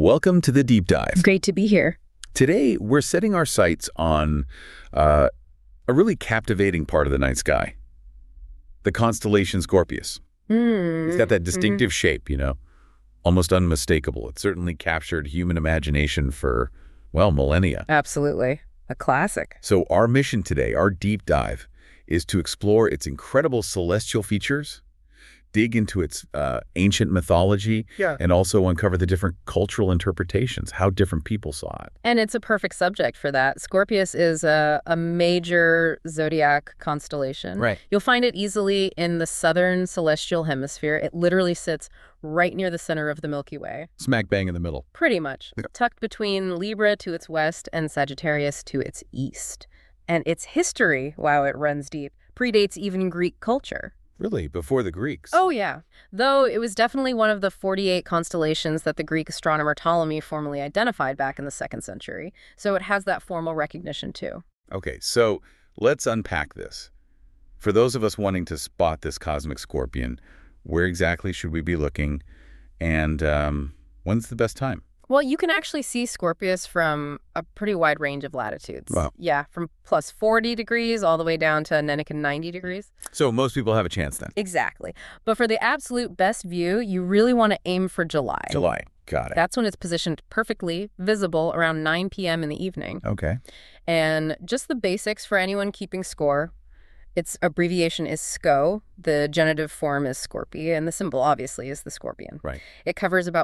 Welcome to the Deep Dive. Great to be here. Today, we're setting our sights on a really captivating part of the night sky, the constellation Scorpius. It's got that distinctive shape, almost unmistakable. It certainly captured human imagination for, well, millennia. Absolutely. A classic. So our mission today, our deep dive, is to explore its incredible celestial features, dig into its ancient mythology, and also uncover the different cultural interpretations, how different people saw it. And it's a perfect subject for that. Scorpius is a major zodiac constellation. Right. You'll find it easily in the southern celestial hemisphere. It literally sits right near the center of the Milky Way. Smack bang in the middle. Pretty much. Yeah. Tucked between Libra to its west and Sagittarius to its east. And its history, wow, it runs deep, predates even Greek culture. Really? Before the Greeks? Oh, yeah. Though it was definitely one of the 48 constellations that the Greek astronomer Ptolemy formally identified back in the 2nd century. So it has that formal recognition, too. Okay, so let's unpack this. For those of us wanting to spot this cosmic scorpion, where exactly should we be looking? And when's the best time? Well, you can actually see Scorpius from a pretty wide range of latitudes. Wow. Yeah, from plus 40 degrees all the way down to Nenican 90 degrees. So most people have a chance then? Exactly. But for the absolute best view, you really want to aim for July. July. Got it. That's when it's positioned perfectly visible around 9 p.m. in the evening. Okay. And just the basics for anyone keeping score. Its abbreviation is SCO, the genitive form is Scorpii, and the symbol, obviously, is the scorpion. Right. It covers about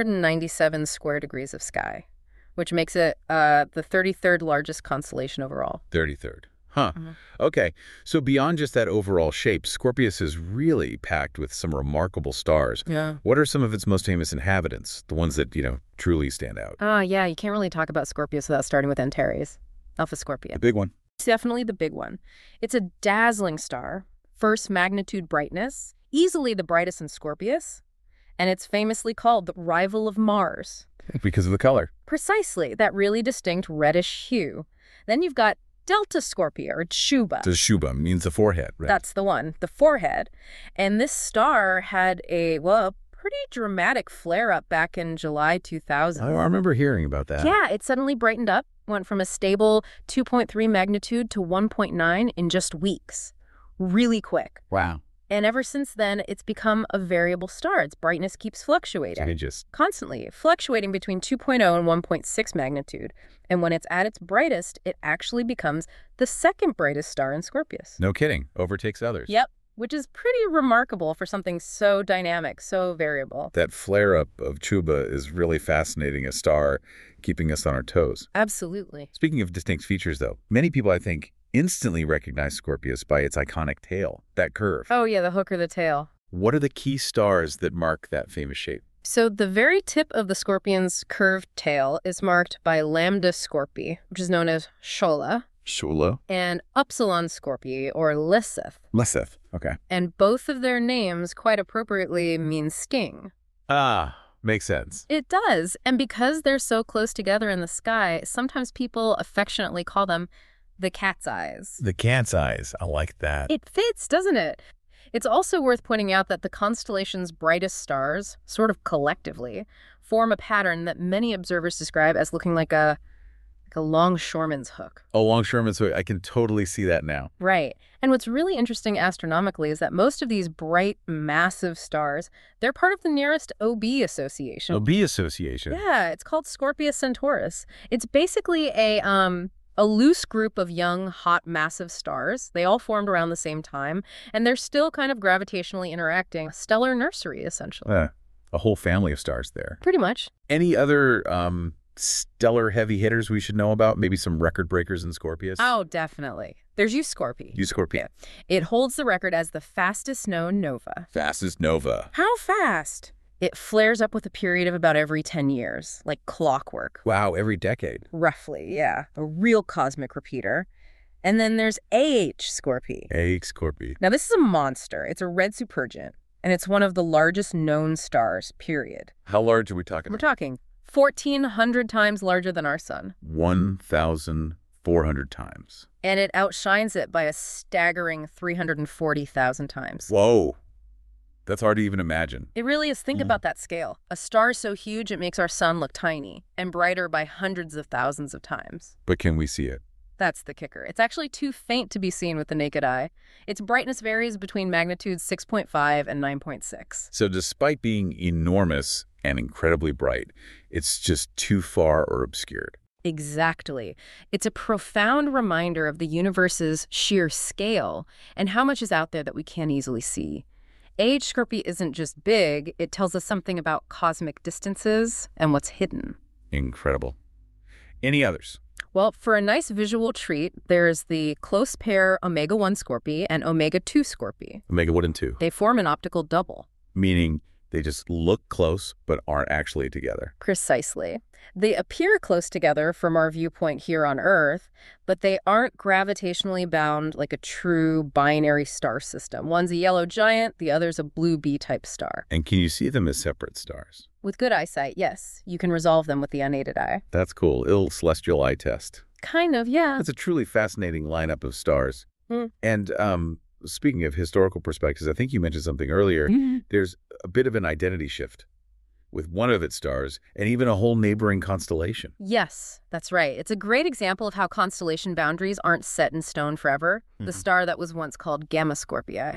497 square degrees of sky, which makes it the 33rd largest constellation overall. 33rd. Huh. Okay. So beyond just that overall shape, Scorpius is really packed with some remarkable stars. Yeah. What are some of its most famous inhabitants, the ones that, truly stand out? Yeah, you can't really talk about Scorpius without starting with Antares, Alpha Scorpii. The big one. It's definitely the big one. It's a dazzling star, first magnitude brightness, easily the brightest in Scorpius, and it's famously called the rival of Mars. Because of the color. Precisely, that really distinct reddish hue. Then you've got Delta Scorpii, or Tshuba. The Shuba means the forehead, right? That's the one, the forehead. And this star had a pretty dramatic flare-up back in July 2000. I remember hearing about that. Yeah, it suddenly brightened up, went from a stable 2.3 magnitude to 1.9 in just weeks. Really quick. Wow. And ever since then, it's become a variable star. Its brightness keeps fluctuating. Constantly, fluctuating between 2.0 and 1.6 magnitude. And when it's at its brightest, it actually becomes the second brightest star in Scorpius. No kidding. Overtakes others. Yep. Which is pretty remarkable for something so dynamic, so variable. That flare-up of Tshuba is really fascinating, a star keeping us on our toes. Absolutely. Speaking of distinct features, though, many people, I think, instantly recognize Scorpius by its iconic tail, that curve. Oh, yeah, the hook or the tail. What are the key stars that mark that famous shape? So the very tip of the scorpion's curved tail is marked by Lambda Scorpii, which is known as Shola, Shola. and Upsilon Scorpii, or Lisseth. Lisseth. Okay. And both of their names, quite appropriately, mean sting. Ah, makes sense. It does. And because they're so close together in the sky, sometimes people affectionately call them the cat's eyes. The cat's eyes. I like that. It fits, doesn't it? It's also worth pointing out that the constellation's brightest stars, sort of collectively, form a pattern that many observers describe as looking like a longshoreman's hook. Oh, longshoreman's hook. I can totally see that now. Right. And what's really interesting astronomically is that most of these bright, massive stars, they're part of the nearest OB association. OB association? Yeah, it's called Scorpius Centaurus. It's basically a loose group of young, hot, massive stars. They all formed around the same time, and they're still kind of gravitationally interacting. A stellar nursery, essentially. A whole family of stars there. Pretty much. Any other stellar heavy hitters we should know about? Maybe some record breakers in Scorpius? Oh, definitely. There's Scorpii. Scorpii. It holds the record as the fastest known nova. Fastest nova. How fast? It flares up with a period of about every 10 years, like clockwork. Wow, every decade. Roughly, yeah. A real cosmic repeater. And then there's Scorpii. Scorpii. Now, this is a monster. It's a red supergiant, and it's one of the largest known stars, period. How large are we talking We're about? talking 1,400 times larger than our sun. 1,400 times. And it outshines it by a staggering 340,000 times. Whoa. That's hard to even imagine. It really is. Think about that scale. A star so huge it makes our sun look tiny and brighter by hundreds of thousands of times. But can we see it? That's the kicker. It's actually too faint to be seen with the naked eye. Its brightness varies between magnitudes 6.5 and 9.6. So despite being enormous and incredibly bright, it's just too far or obscured. Exactly. It's a profound reminder of the universe's sheer scale and how much is out there that we can't easily see. Age Scorpii isn't just big, it tells us something about cosmic distances and what's hidden. Incredible. Any others? Well, for a nice visual treat, there's the close pair Omega-1 Scorpii and Omega-2 Scorpii. Omega-1 and 2. They form an optical double. Meaning they just look close but aren't actually together. Precisely. They appear close together from our viewpoint here on Earth, but they aren't gravitationally bound like a true binary star system. One's a yellow giant, the other's a blue B-type star. And can you see them as separate stars? With good eyesight, yes. You can resolve them with the unaided eye. That's cool. Little celestial eye test. Kind of, yeah. That's a truly fascinating lineup of stars. And speaking of historical perspectives, I think you mentioned something earlier. There's a bit of an identity shift with one of its stars and even a whole neighboring constellation. Yes, that's right. It's a great example of how constellation boundaries aren't set in stone forever. The star that was once called Gamma Scorpii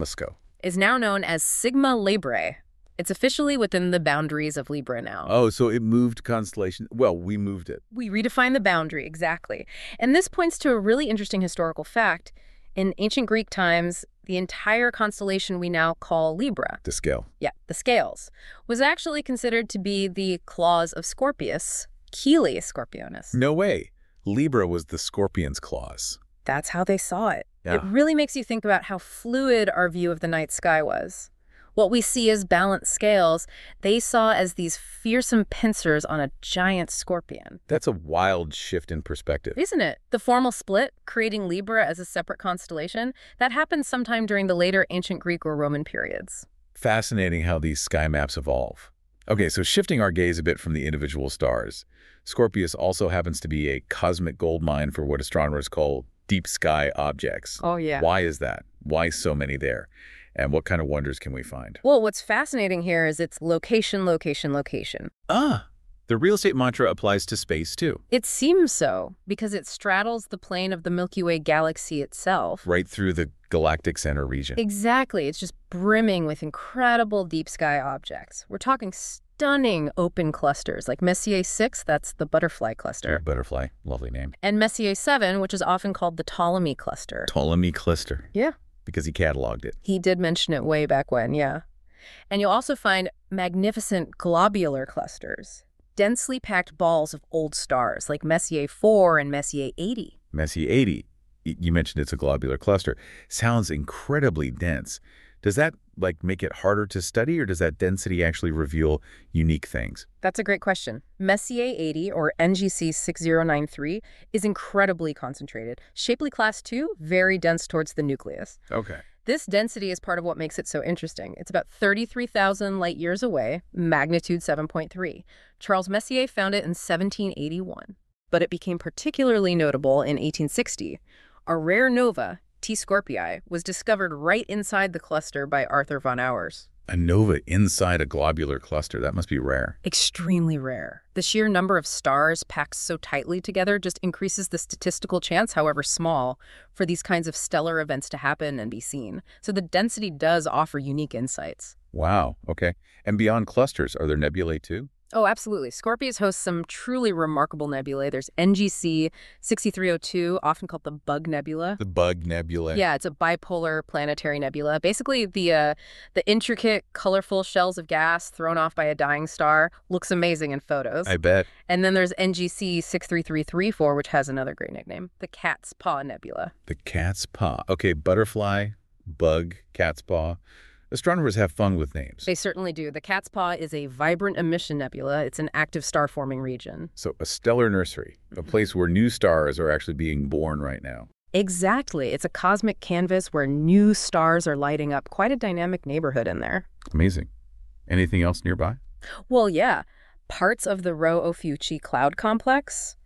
is now known as Sigma Librae. It's officially within the boundaries of Libra now. Oh, so it moved constellation. Well, we moved it. We redefined the boundary, exactly. And this points to a really interesting historical fact. In ancient Greek times, the entire constellation we now call Libra, The scale. yeah, the scales, was actually considered to be the claws of Scorpius, Chele Scorpionis. No way. Libra was the scorpion's claws. That's how they saw it. Yeah. It really makes you think about how fluid our view of the night sky was. What we see as balanced scales, they saw as these fearsome pincers on a giant scorpion. That's a wild shift in perspective. Isn't it? The formal split, creating Libra as a separate constellation, that happened sometime during the later ancient Greek or Roman periods. Fascinating how these sky maps evolve. Okay, so shifting our gaze a bit from the individual stars, Scorpius also happens to be a cosmic goldmine for what astronomers call deep sky objects. Oh, yeah. Why is that? Why so many there? And what kind of wonders can we find? Well, what's fascinating here is its location, location, location. The real estate mantra applies to space, too. It seems so, because it straddles the plane of the Milky Way galaxy itself. Right through the galactic center region. Exactly. It's just brimming with incredible deep sky objects. We're talking stunning open clusters, like Messier 6, that's the butterfly cluster. Butterfly, lovely name. And Messier 7, which is often called the Ptolemy cluster. Ptolemy cluster. Yeah. Because he cataloged it. He did mention it way back when, yeah. And you'll also find magnificent globular clusters, densely packed balls of old stars like Messier 4 and Messier 80. Messier 80, you mentioned it's a globular cluster. Sounds incredibly dense. Does that make it harder to study, or does that density actually reveal unique things? That's a great question. Messier 80, or NGC 6093, is incredibly concentrated. Shapley class 2, very dense towards the nucleus. Okay. This density is part of what makes it so interesting. It's about 33,000 light years away, magnitude 7.3. Charles Messier found it in 1781, but it became particularly notable in 1860. A rare nova, T Scorpii, was discovered right inside the cluster by Arthur von Auwers. A nova inside a globular cluster. That must be rare. Extremely rare. The sheer number of stars packed so tightly together just increases the statistical chance, however small, for these kinds of stellar events to happen and be seen. So the density does offer unique insights. Wow. Okay. And beyond clusters, are there nebulae too? Oh, absolutely. Scorpius hosts some truly remarkable nebulae. There's NGC 6302, often called the Bug Nebula. The Bug Nebula. Yeah, it's a bipolar planetary nebula. Basically, the intricate, colorful shells of gas thrown off by a dying star looks amazing in photos. I bet. And then there's NGC 63334, which has another great nickname, the Cat's Paw Nebula. The Cat's Paw. Okay, butterfly, bug, cat's paw. Astronomers have fun with names. They certainly do. The Cat's Paw is a vibrant emission nebula. It's an active star-forming region. So a stellar nursery, a place where new stars are actually being born right now. Exactly. It's a cosmic canvas where new stars are lighting up. Quite a dynamic neighborhood in there. Amazing. Anything else nearby? Well, yeah. Parts of the Rho Ophiuchi cloud complex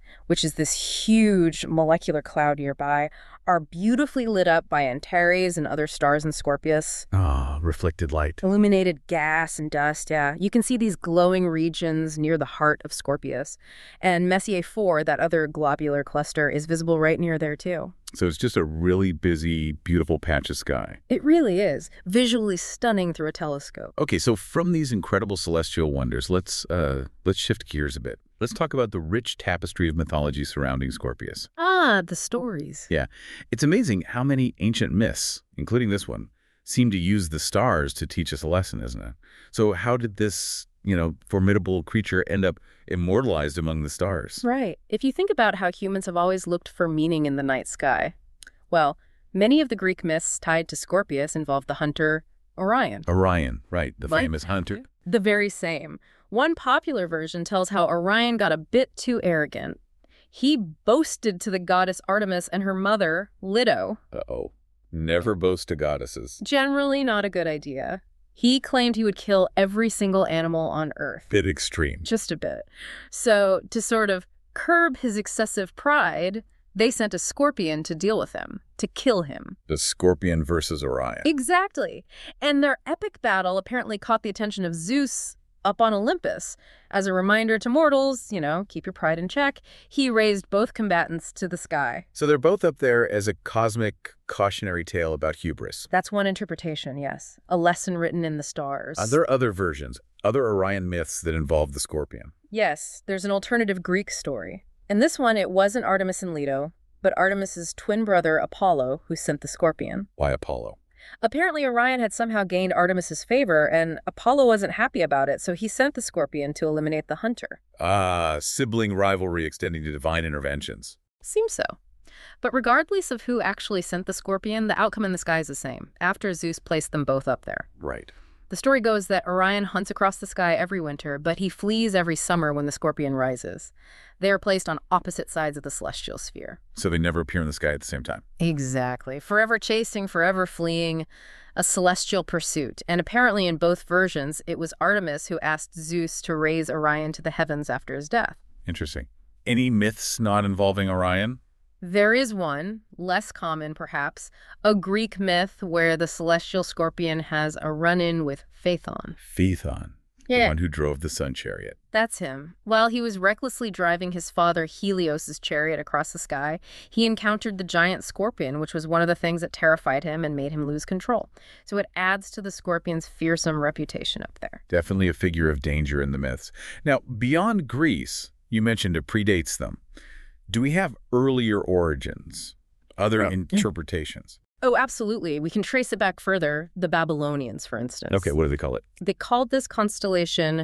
which is this huge molecular cloud nearby, are beautifully lit up by Antares and other stars in Scorpius. Ah, reflected light. Illuminated gas and dust, yeah. You can see these glowing regions near the heart of Scorpius. And Messier 4, that other globular cluster, is visible right near there, too. So it's just a really busy, beautiful patch of sky. It really is. Visually stunning through a telescope. Okay, so from these incredible celestial wonders, let's shift gears a bit. Let's talk about the rich tapestry of mythology surrounding Scorpius. Ah, the stories. Yeah. It's amazing how many ancient myths, including this one, seem to use the stars to teach us a lesson, isn't it? So how did this, formidable creature end up immortalized among the stars? Right. If you think about how humans have always looked for meaning in the night sky, well, many of the Greek myths tied to Scorpius involve the hunter Orion. Orion, right, the famous hunter. The very same. One popular version tells how Orion got a bit too arrogant. He boasted to the goddess Artemis and her mother, Leto. Uh-oh. Never boast to goddesses. Generally not a good idea. He claimed he would kill every single animal on Earth. Bit extreme. Just a bit. So, to sort of curb his excessive pride, they sent a scorpion to deal with him, to kill him. The scorpion versus Orion. Exactly. And their epic battle apparently caught the attention of Zeus up on Olympus. As a reminder to mortals, keep your pride in check, he raised both combatants to the sky. So they're both up there as a cosmic cautionary tale about hubris. That's one interpretation, yes. A lesson written in the stars. Are there other versions, other Orion myths that involve the scorpion? Yes, there's an alternative Greek story. In this one, it wasn't Artemis and Leto, but Artemis's twin brother, Apollo, who sent the scorpion. Why Apollo? Apparently, Orion had somehow gained Artemis's favor, and Apollo wasn't happy about it, so he sent the scorpion to eliminate the hunter. Ah, sibling rivalry extending to divine interventions. Seems so. But regardless of who actually sent the scorpion, the outcome in the sky is the same, after Zeus placed them both up there. Right. The story goes that Orion hunts across the sky every winter, but he flees every summer when the scorpion rises. They are placed on opposite sides of the celestial sphere. So they never appear in the sky at the same time. Exactly. Forever chasing, forever fleeing, a celestial pursuit. And apparently in both versions, it was Artemis who asked Zeus to raise Orion to the heavens after his death. Interesting. Any myths not involving Orion? There is one, less common perhaps, a Greek myth where the celestial scorpion has a run-in with Phaethon. Phaethon, the one who drove the sun chariot. That's him. While he was recklessly driving his father Helios's chariot across the sky, he encountered the giant scorpion, which was one of the things that terrified him and made him lose control. So it adds to the scorpion's fearsome reputation up there. Definitely a figure of danger in the myths. Now, beyond Greece, you mentioned it predates them. Do we have earlier origins, other interpretations? Oh, absolutely. We can trace it back further. The Babylonians, for instance. Okay, what do they call it? They called this constellation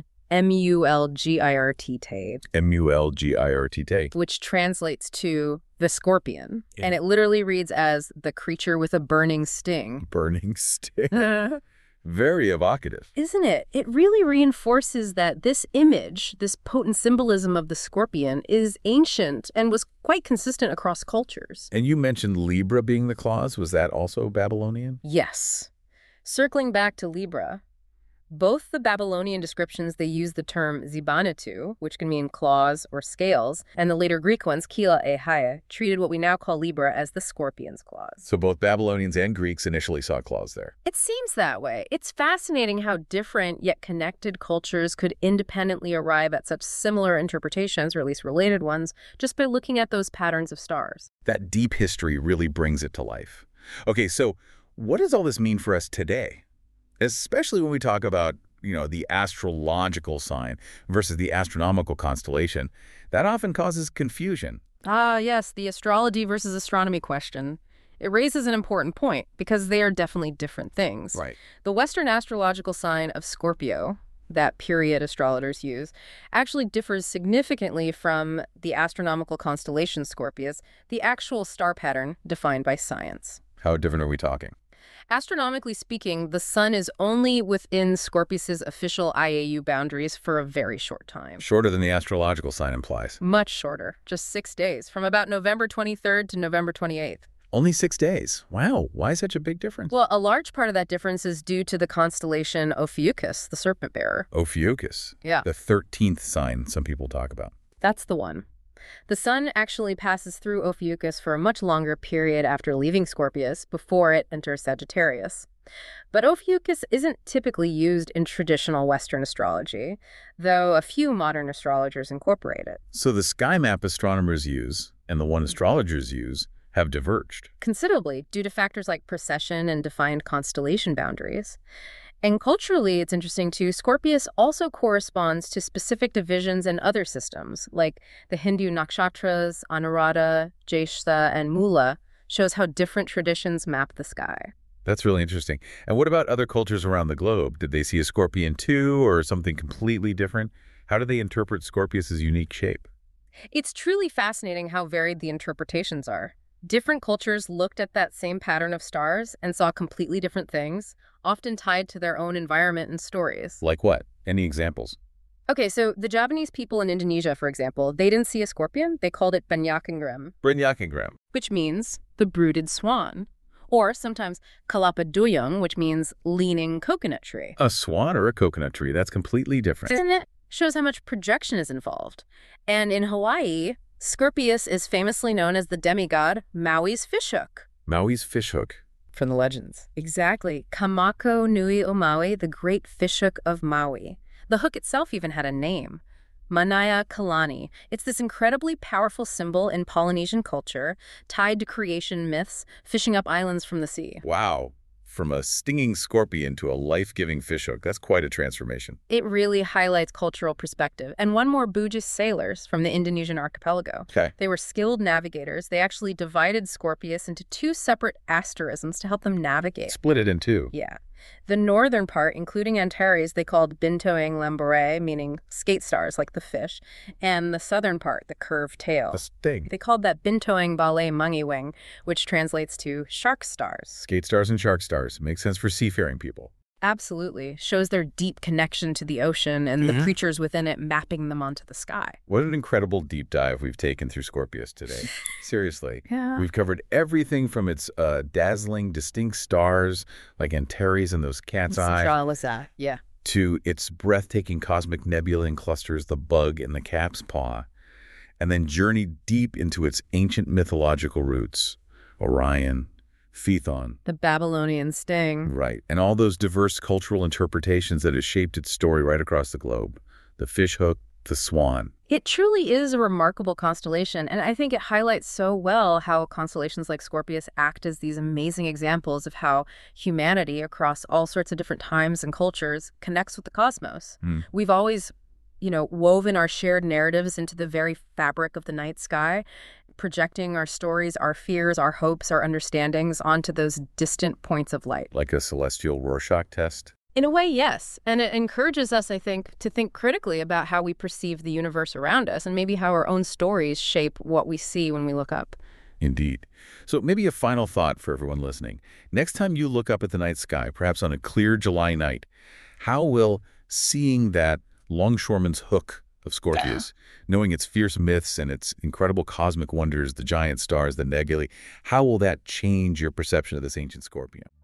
Mulgirte. Mulgirte. Which translates to the scorpion. Yeah. And it literally reads as the creature with a burning sting. Burning sting. Very evocative. Isn't it? It really reinforces that this image, this potent symbolism of the scorpion, is ancient and was quite consistent across cultures. And you mentioned Libra being the claws. Was that also Babylonian? Yes. Circling back to Libra, both the Babylonian descriptions, they use the term zibanatu, which can mean claws or scales, and the later Greek ones, kila e haia, treated what we now call Libra as the scorpion's claws. So both Babylonians and Greeks initially saw claws there. It seems that way. It's fascinating how different yet connected cultures could independently arrive at such similar interpretations, or at least related ones, just by looking at those patterns of stars. That deep history really brings it to life. Okay, so what does all this mean for us today? Especially when we talk about, the astrological sign versus the astronomical constellation, that often causes confusion. Ah, yes, the astrology versus astronomy question. It raises an important point because they are definitely different things. Right. The Western astrological sign of Scorpio, that period astrologers use, actually differs significantly from the astronomical constellation Scorpius, the actual star pattern defined by science. How different are we talking? Astronomically speaking, the sun is only within Scorpius's official IAU boundaries for a very short time. Shorter than the astrological sign implies. Much shorter, just 6 days, from about November 23rd to November 28th. Only 6 days. Wow, why such a big difference? Well, a large part of that difference is due to the constellation Ophiuchus, the serpent bearer. Ophiuchus. Yeah. The 13th sign some people talk about. That's the one. The sun actually passes through Ophiuchus for a much longer period after leaving Scorpius before it enters Sagittarius. But Ophiuchus isn't typically used in traditional Western astrology, though a few modern astrologers incorporate it. So the sky map astronomers use and the one astrologers use have diverged. Considerably, due to factors like precession and defined constellation boundaries. And culturally, it's interesting too, Scorpius also corresponds to specific divisions in other systems, like the Hindu nakshatras, Anuradha, Jyeshtha, and Mula, shows how different traditions map the sky. That's really interesting. And what about other cultures around the globe? Did they see a scorpion too, or something completely different? How do they interpret Scorpius's unique shape? It's truly fascinating how varied the interpretations are. Different cultures looked at that same pattern of stars and saw completely different things, often tied to their own environment and stories. Like what? Any examples? Okay, so the Javanese people in Indonesia, for example, they didn't see a scorpion. They called it Banyakangram. Banyakangram. Which means the brooded swan. Or sometimes Kalapa which means leaning coconut tree. A swan or a coconut tree, that's completely different. Isn't it? Shows how much projection is involved. And in Hawaii, Scorpius is famously known as the demigod Maui's fishhook. Maui's fishhook. From the legends. Exactly. Kamako Nui o Maui, the great fishhook of Maui. The hook itself even had a name. Manaya Kalani. It's this incredibly powerful symbol in Polynesian culture, tied to creation myths, fishing up islands from the sea. Wow. From a stinging scorpion to a life-giving fishhook. That's quite a transformation. It really highlights cultural perspective. And one more, Bugis sailors from the Indonesian archipelago. Okay. They were skilled navigators. They actually divided Scorpius into two separate asterisms to help them navigate. Split it in two. Yeah. The northern part, including Antares, they called Bintoeng Lambore, meaning skate stars like the fish, and the southern part, the curved tail. The sting. They called that Bintoeng Bale Mangiweng, which translates to shark stars. Skate stars and shark stars. Makes sense for seafaring people. Absolutely. Shows their deep connection to the ocean and the creatures within it mapping them onto the sky. What an incredible deep dive we've taken through Scorpius today. Seriously. Yeah. We've covered everything from its dazzling, distinct stars like Antares and those cat's eyes. Yeah. To its breathtaking cosmic nebula and clusters, the bug and the cat's paw, and then journeyed deep into its ancient mythological roots, Orion, Phaethon. The Babylonian sting. Right. And all those diverse cultural interpretations that have shaped its story right across the globe. The fishhook, the swan. It truly is a remarkable constellation, and I think it highlights so well how constellations like Scorpius act as these amazing examples of how humanity across all sorts of different times and cultures connects with the cosmos. We've always, woven our shared narratives into the very fabric of the night sky, projecting our stories, our fears, our hopes, our understandings onto those distant points of light. Like a celestial Rorschach test? In a way, yes. And it encourages us, I think, to think critically about how we perceive the universe around us and maybe how our own stories shape what we see when we look up. Indeed. So maybe a final thought for everyone listening. Next time you look up at the night sky, perhaps on a clear July night, how will seeing that longshoreman's hook of Scorpius, knowing its fierce myths and its incredible cosmic wonders, the giant stars, the nebulae, how will that change your perception of this ancient scorpion?